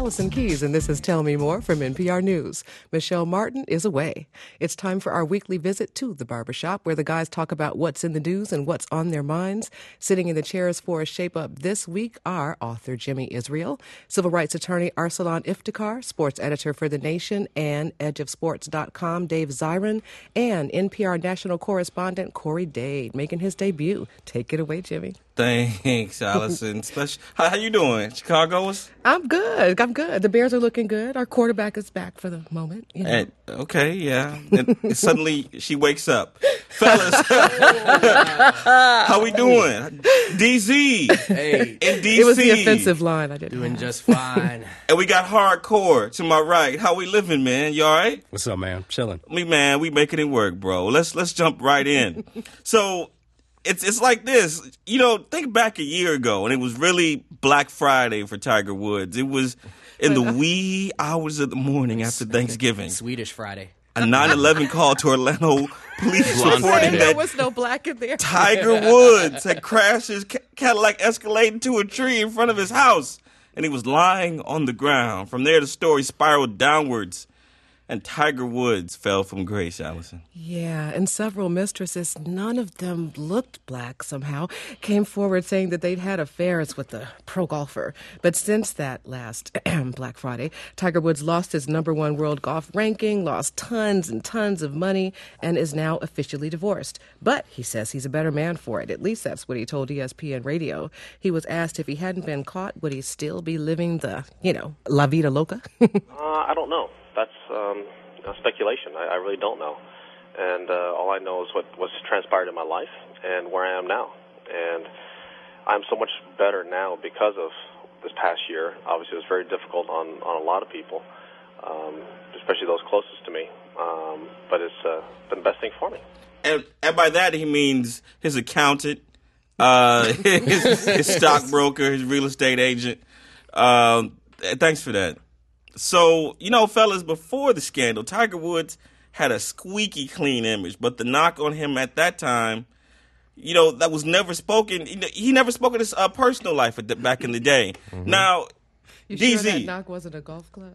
Allison Keyes, and this is Tell Me More from NPR News. Michelle Martin is away. It's time for our weekly visit to the barbershop, where the guys talk about what's in the news and what's on their minds. Sitting in the chairs for a shape-up this week are author Jimmy Israel, civil rights attorney Arsalan Iftikhar, sports editor for The Nation and edgeofsports.com Dave Zirin, and NPR national correspondent Corey Dade, making his debut. Take it away, Jimmy. Thanks, Allison. How you doing, Chicagoans? I'm good. The Bears are looking good. Our quarterback is back for the moment. You know? Okay, yeah. And suddenly she wakes up. Fellas, how we doing? DZ. Hey. In DC. It was the offensive line. I didn't Doing just fine. And we got hardcore to my right. How we living, man? You all right? What's up, man? Chilling. We making it work, bro. Let's jump right in. So it's like this. You know, think back a year ago, and it was really Black Friday for Tiger Woods. It was in the wee hours of the morning after Thanksgiving. Swedish Friday. A 9/11 call to Orlando police reporting there that was no black in there. Tiger Woods had crashed his Cadillac Escalade into a tree in front of his house, and he was lying on the ground. From there, the story spiraled downwards, and Tiger Woods fell from grace, Allison. Yeah, and several mistresses, none of them looked black somehow, came forward saying that they'd had affairs with the pro golfer. But since that last Black Friday, Tiger Woods lost his #1 world golf ranking, lost tons and tons of money, and is now officially divorced. But he says he's a better man for it. At least that's what he told ESPN Radio. He was asked if he hadn't been caught, would he still be living the, la vida loca? I don't know. That's speculation. I really don't know. And all I know is what's transpired in my life and where I am now. And I'm so much better now because of this past year. Obviously, it was very difficult on a lot of people, especially those closest to me. But it's been the best thing for me. And by that, he means his accountant, his stockbroker, his real estate agent. Thanks for that. So, fellas, before the scandal, Tiger Woods had a squeaky clean image, but the knock on him at that time, that was never spoken. He never spoke of his personal life back in the day. Mm-hmm. Now, you DZ. Sure that knock wasn't a golf club?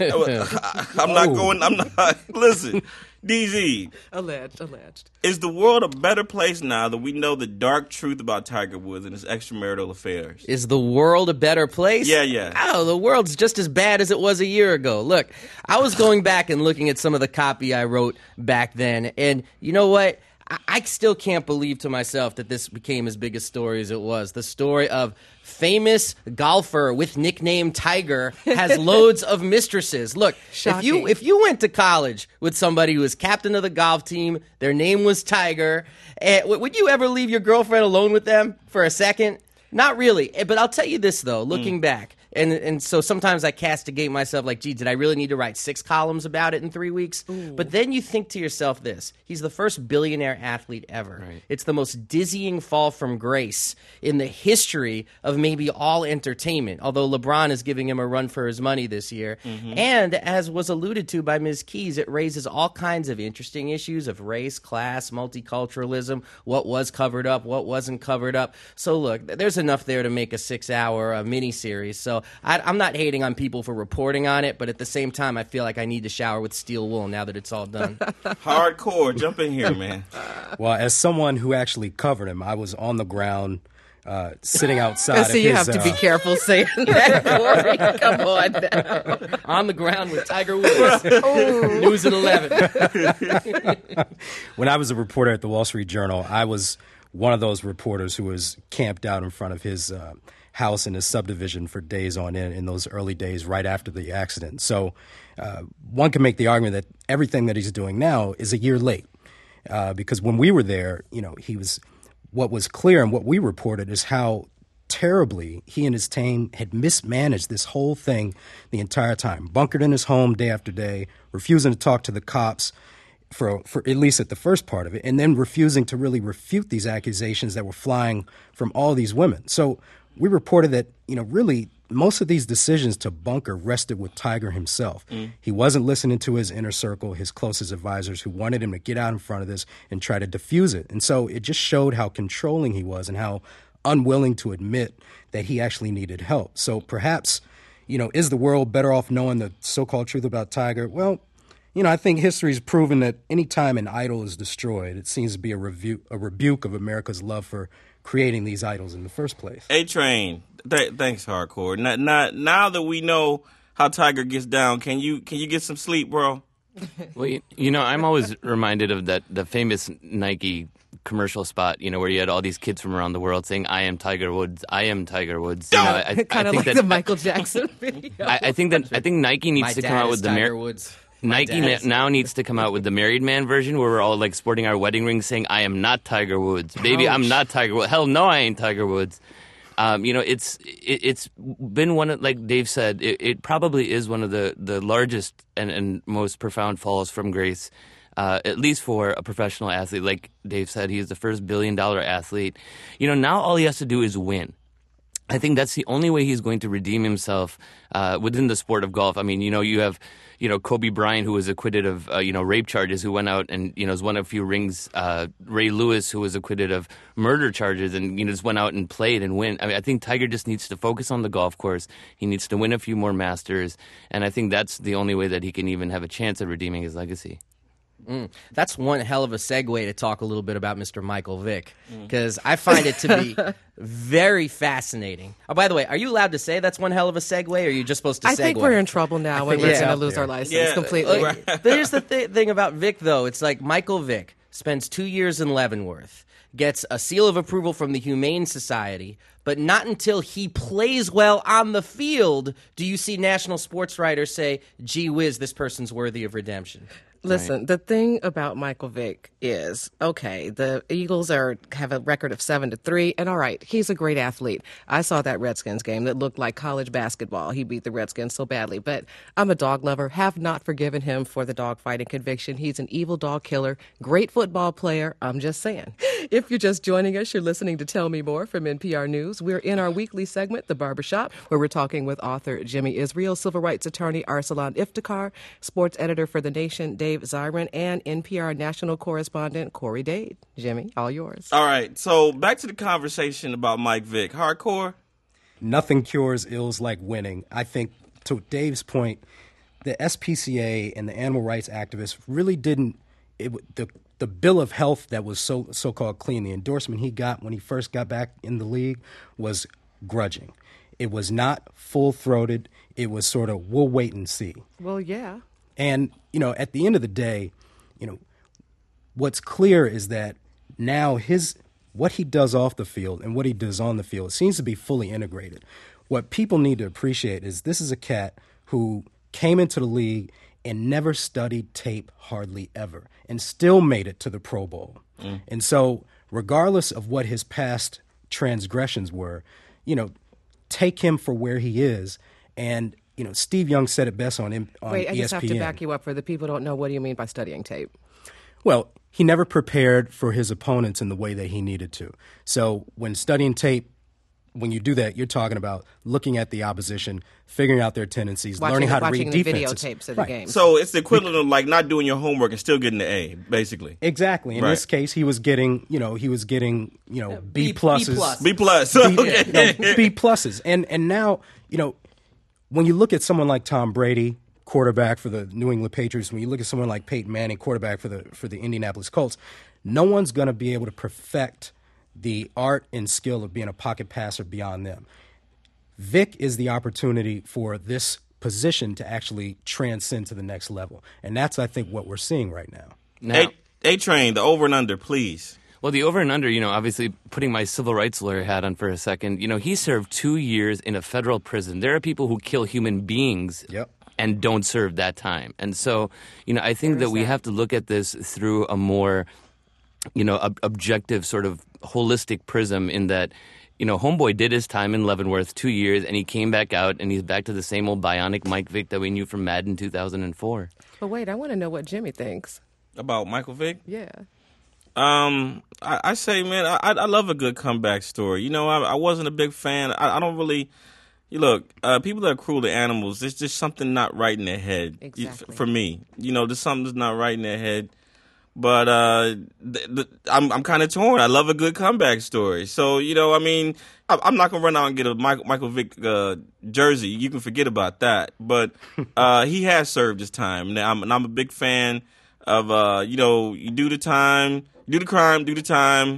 Listen, DZ. Alleged. Is the world a better place now that we know the dark truth about Tiger Woods and his extramarital affairs? Is the world a better place? Yeah. Oh, the world's just as bad as it was a year ago. Look, I was going back and looking at some of the copy I wrote back then, and you know what? I still can't believe to myself that this became as big a story as it was. The story of famous golfer with nickname Tiger has loads of mistresses. Look, if you went to college with somebody who was captain of the golf team, their name was Tiger, would you ever leave your girlfriend alone with them for a second? Not really. But I'll tell you this, though, looking back. And so sometimes I castigate myself like, gee, did I really need to write 6 columns about it in 3 weeks? Ooh. But then you think to yourself this. He's the first billionaire athlete ever. Right. It's the most dizzying fall from grace in the history of maybe all entertainment, although LeBron is giving him a run for his money this year. Mm-hmm. And as was alluded to by Ms. Keyes, it raises all kinds of interesting issues of race, class, multiculturalism, what was covered up, what wasn't covered up. So look, there's enough there to make a 6-hour miniseries. So I'm not hating on people for reporting on it, but at the same time, I feel like I need to shower with steel wool now that it's all done. Hardcore. Jump in here, man. Well, as someone who actually covered him, I was on the ground sitting outside. So you have to be careful saying that, Corey. Come on now. On the ground with Tiger Woods. News at 11. When I was a reporter at the Wall Street Journal, I was one of those reporters who was camped out in front of his house in his subdivision for days on end in those early days right after the accident. So one can make the argument that everything that he's doing now is a year late because when we were there, he was what was clear and what we reported is how terribly he and his team had mismanaged this whole thing the entire time, bunkered in his home day after day, refusing to talk to the cops for at least at the first part of it, and then refusing to really refute these accusations that were flying from all these women. So we reported that, really most of these decisions to bunker rested with Tiger himself. He wasn't listening to his inner circle, his closest advisors who wanted him to get out in front of this and try to diffuse it. And so it just showed how controlling he was and how unwilling to admit that he actually needed help. So perhaps, is the world better off knowing the so-called truth about Tiger? Well, I think history's proven that any time an idol is destroyed, it seems to be a rebuke of America's love for creating these idols in the first place. A-Train, thanks, Hardcore. Now that we know how Tiger gets down, can you get some sleep, bro? Well, I'm always reminded of the famous Nike commercial spot, where you had all these kids from around the world saying, "I am Tiger Woods, I am Tiger Woods." Kind of like the Michael Jackson video. I think Nike needs to come out with Tiger Woods. Nike now needs to come out with the married man version where we're all like sporting our wedding rings saying, "I am not Tiger Woods. Baby, I'm not Tiger Woods. Hell no, I ain't Tiger Woods." It's been one of, like Dave said, it probably is one of the largest and most profound falls from grace, at least for a professional athlete. Like Dave said, he's the first $1 billion athlete. Now all he has to do is win. I think that's the only way he's going to redeem himself within the sport of golf. I mean, you have Kobe Bryant, who was acquitted of rape charges, who went out and has won a few rings. Ray Lewis, who was acquitted of murder charges, and just went out and played and win. I mean, I think Tiger just needs to focus on the golf course. He needs to win a few more Masters, and I think that's the only way that he can even have a chance at redeeming his legacy. That's one hell of a segue to talk a little bit about Mr. Michael Vick, because I find it to be very fascinating. Oh, by the way, are you allowed to say that's one hell of a segue, or are you just supposed to segue? I think we're in trouble now when we're going to lose our license completely. But here's the thing about Vick, though. It's like Michael Vick spends 2 years in Leavenworth, gets a seal of approval from the Humane Society, but not until he plays well on the field do you see national sports writers say, gee whiz, this person's worthy of redemption. Listen, the thing about Michael Vick is, okay, the Eagles have a record of 7-3, and all right, he's a great athlete. I saw that Redskins game that looked like college basketball. He beat the Redskins so badly, but I'm a dog lover, have not forgiven him for the dog fighting conviction. He's an evil dog killer, great football player, I'm just saying. If you're just joining us, you're listening to Tell Me More from NPR News. We're in our weekly segment, The Barbershop, where we're talking with author Jimmy Israel, civil rights attorney Arsalan Iftikhar, sports editor for The Nation, Dave Zirin, and NPR national correspondent Corey Dade. Jimmy, all yours. All right, so back to the conversation about Mike Vick. Hardcore? Nothing cures ills like winning. I think, to Dave's point, the SPCA and the animal rights activists really didn't the bill of health that was so-called clean, the endorsement he got when he first got back in the league was grudging. It was not full-throated. It was sort of, we'll wait and see. Well, yeah. And, at the end of the day, what's clear is that now what he does off the field and what he does on the field seems to be fully integrated. What people need to appreciate is this is a cat who came into the league and never studied tape hardly ever and still made it to the Pro Bowl. And so regardless of what his past transgressions were, take him for where he is. And, Steve Young said it best on Wait, I ESPN. just have to back you up for the people who don't know. What do you mean by studying tape? Well, he never prepared for his opponents in the way that he needed to. So when studying tape, when you do that, you're talking about looking at the opposition, figuring out their tendencies, learning how to read defenses. Watching the videotapes of the game. So it's the equivalent of like not doing your homework and still getting the A, basically. Exactly. In this case, he was getting, B pluses. B plus. Okay. B pluses. And now, when you look at someone like Tom Brady, quarterback for the New England Patriots, when you look at someone like Peyton Manning, quarterback for the Indianapolis Colts, no one's going to be able to perfect the art and skill of being a pocket passer beyond them. Vick is the opportunity for this position to actually transcend to the next level. And that's, I think, what we're seeing right now. A-Train, the over and under, please. Well, the over and under, obviously putting my civil rights lawyer hat on for a second, he served 2 years in a federal prison. There are people who kill human beings and don't serve that time. And so, I think that we have to look at this through a more, objective sort of holistic prism in that, Homeboy did his time in Leavenworth 2 years, and he came back out, and he's back to the same old bionic Mike Vick that we knew from Madden 2004. But wait, I want to know what Jimmy thinks. About Michael Vick? Yeah. I say, man, I love a good comeback story. I wasn't a big fan. I don't really... Look, people that are cruel to animals, there's just something not right in their head. Exactly. For me. There's something that's not right in their head. But I'm kind of torn. I love a good comeback story. So, I mean, I'm not going to run out and get a Michael Vick jersey. You can forget about that. But he has served his time. And I'm a big fan of, you do the time, do the crime, do the time,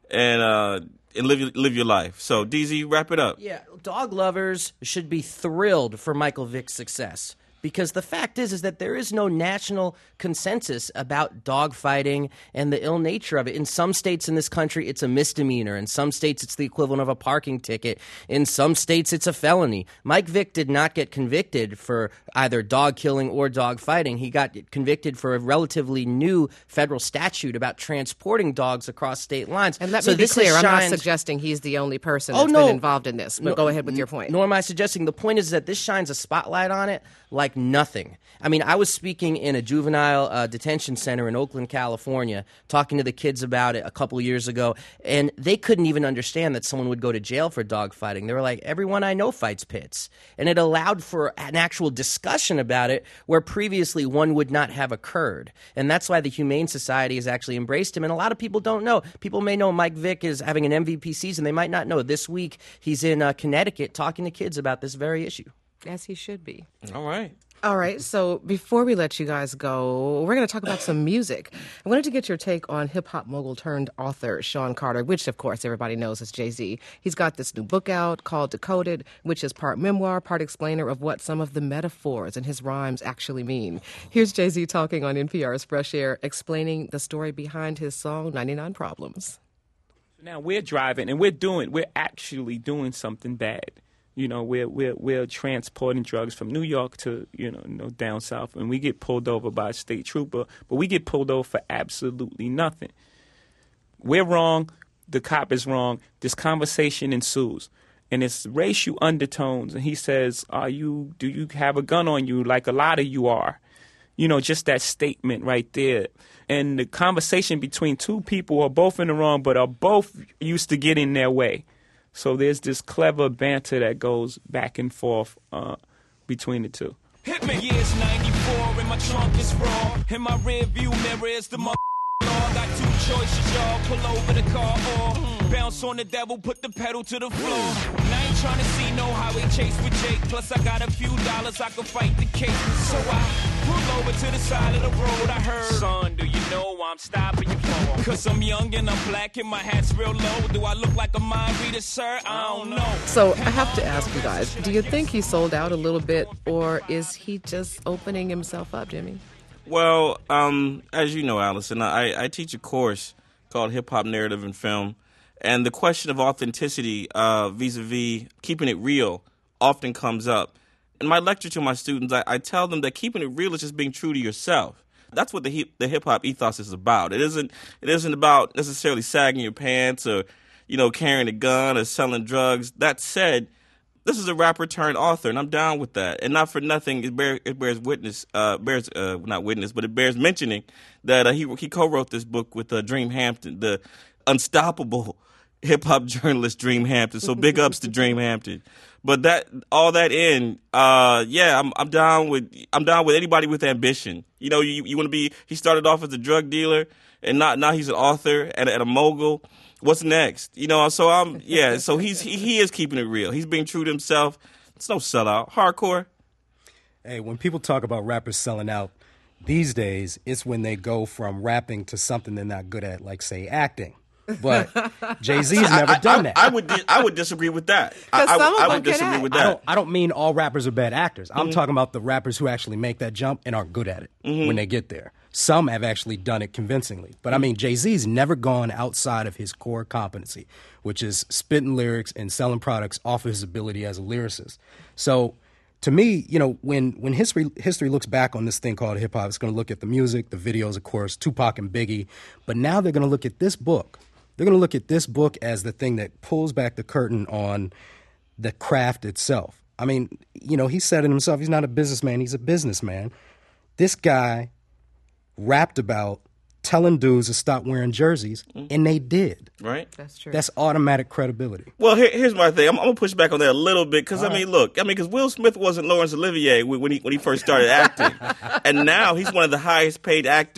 and live your life. So, DZ, wrap it up. Yeah, dog lovers should be thrilled for Michael Vick's success. Because the fact is that there is no national consensus about dog fighting and the ill nature of it. In some states in this country, it's a misdemeanor. In some states, it's the equivalent of a parking ticket. In some states, it's a felony. Mike Vick did not get convicted for either dog killing or dog fighting. He got convicted for a relatively new federal statute about transporting dogs across state lines. And let me be clear, I'm not suggesting he's the only person that's been involved in this. But go ahead with your point. Nor am I suggesting. The point is that this shines a spotlight on it like nothing. I mean, I was speaking in a juvenile detention center in Oakland, California, talking to the kids about it a couple of years ago, and they couldn't even understand that someone would go to jail for dog fighting. They were like, everyone I know fights pits. And it allowed for an actual discussion about it where previously one would not have occurred. And that's why the Humane Society has actually embraced him. And a lot of people don't know. People may know Mike Vick is having an MVP season. They might not know. This week, he's in Connecticut talking to kids about this very issue. As he should be. All right, so before we let you guys go, we're going to talk about some music. I wanted to get your take on hip-hop mogul turned author Sean Carter, which, of course, everybody knows as Jay-Z. He's got this new book out called Decoded, which is part memoir, part explainer of what some of the metaphors in his rhymes actually mean. Here's Jay-Z talking on NPR's Fresh Air, explaining the story behind his song 99 Problems. Now we're driving and we're actually doing something bad. We're transporting drugs from New York to, down south, and we get pulled over by a state trooper, but we get pulled over for absolutely nothing. We're wrong. The cop is wrong. This conversation ensues, and it's racial undertones, and he says, do you have a gun on you like a lot of you are? Just that statement right there. And the conversation between two people who are both in the wrong, but are both used to get in their way. So there's this clever banter that goes back and forth between the two. Hit me. Years 94 and my trunk is raw. In my rear view mirror is the law. Got two choices, y'all. Pull over the car or bounce on the devil, put the pedal to the floor. And I ain't trying to see no highway chase with Jake. Plus I got a few dollars, I can fight the case. So I pull over to the side of the road. I heard, son, do you know I'm stopping you for? Cause I'm young and I'm black and my hat's real low. Do I look like a mind reader, sir? I don't know. So I have to ask you guys, do you think he sold out a little bit, or is he just opening himself up, Jimmy? Well, as you know, Allison, I teach a course called Hip Hop Narrative and Film, and the question of authenticity vis-a-vis keeping it real often comes up. In my lecture to my students, I tell them that keeping it real is just being true to yourself. That's what the hip hop ethos is about. It isn't about necessarily sagging your pants or carrying a gun or selling drugs. That said, this is a rapper turned author, and I'm down with that. And not for nothing, it bears mentioning that he co-wrote this book with Dream Hampton, the unstoppable hip hop journalist Dream Hampton. So big ups to Dream Hampton. But I'm down with anybody with ambition. You want to be. He started off as a drug dealer, and now he's an author and a mogul. What's next? So he is keeping it real. He's being true to himself. It's no sellout. Hardcore. Hey, when people talk about rappers selling out these days, it's when they go from rapping to something they're not good at, like, say, acting. But Jay-Z's never done that. I would disagree with that. I would disagree with that. I don't mean all rappers are bad actors. I'm talking about the rappers who actually make that jump and are good at it when they get there. Some have actually done it convincingly. But, I mean, Jay-Z's never gone outside of his core competency, which is spitting lyrics and selling products off of his ability as a lyricist. So, to me, when history looks back on this thing called hip-hop, it's going to look at the music, the videos, of course, Tupac and Biggie. But now they're going to look at this book. They're going to look at this book as the thing that pulls back the curtain on the craft itself. I mean, he said it himself. He's not a businessman. He's a businessman. This guy rapped about telling dudes to stop wearing jerseys, and they did. Right? That's true. That's automatic credibility. Well, here's my thing. I'm going to push back on that a little bit because, because Will Smith wasn't Laurence Olivier when he first started acting. And now he's one of the highest paid actors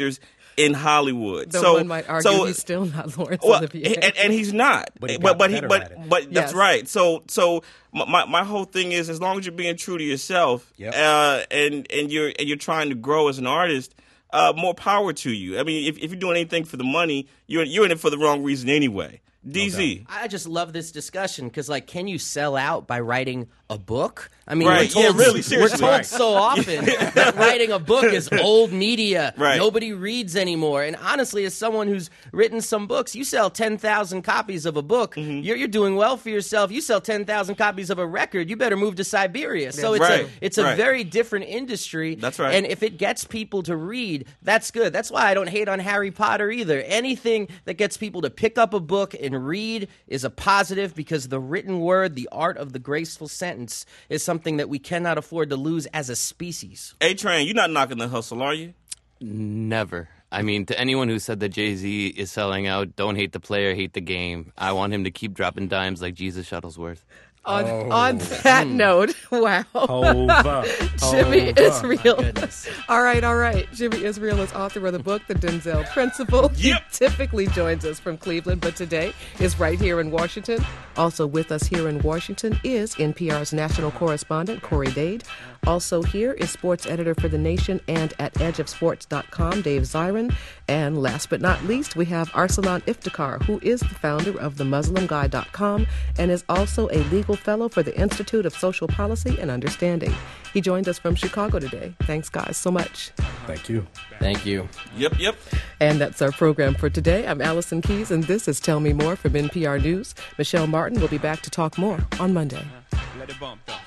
in Hollywood. Though so one might argue so, he's still not Laurence Well, Olivier. and he's not. But he got better at it. But that's Yes. right. So my whole thing is, as long as you're being true to yourself, Yep. and you're trying to grow as an artist, more power to you. I mean, if you're doing anything for the money, you're in it for the wrong reason anyway. DZ. I just love this discussion because, like, can you sell out by writing a book? I mean, Right, we're told, yeah, really, we're seriously. told Right. so often that writing a book is old media. Right. Nobody reads anymore. And honestly, as someone who's written some books, you sell 10,000 copies of a book, Mm-hmm. you're doing well for yourself. You sell 10,000 copies of a record, you better move to Siberia. So it's a Right. very different industry. That's right. And if it gets people to read, that's good. That's why I don't hate on Harry Potter either. Anything that gets people to pick up a book and read is a positive, because the written word, the art of the graceful sentence, is something that we cannot afford to lose as a species. A-Train, you're not knocking the hustle, are you? Never. I mean, to anyone who said that Jay-Z is selling out, don't hate the player, hate the game. I want him to keep dropping dimes like Jesus Shuttlesworth. On that note, wow. Hova. Jimmy Israel. Goodness. All right. Jimmy Israel is author of the book, The Denzel Principle. Yep. He typically joins us from Cleveland, but today is right here in Washington. Also with us here in Washington is NPR's national correspondent, Corey Dade. Also here is sports editor for The Nation and at edgeofsports.com, Dave Zirin. And last but not least, we have Arsalan Iftikhar, who is the founder of themuslimguy.com and is also a legal fellow for the Institute of Social Policy and Understanding. He joined us from Chicago today. Thanks, guys, so much. Thank you. Thank you. Yep. And that's our program for today. I'm Allison Keyes, and this is Tell Me More from NPR News. Michelle Martin will be back to talk more on Monday. Let it bump though.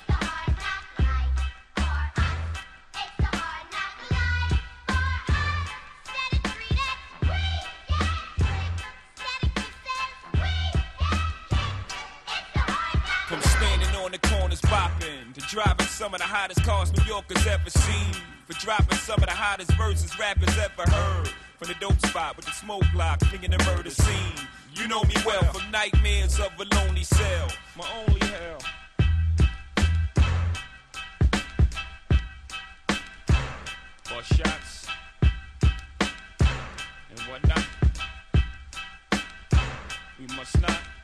From standing on the corners bopping to driving some of the hottest cars New Yorkers ever seen, for dropping some of the hottest verses rappers ever heard. From the dope spot with the smoke block, thinking the murder scene. You know me well from nightmares of a lonely cell. My only hell. Or shots and whatnot. We must not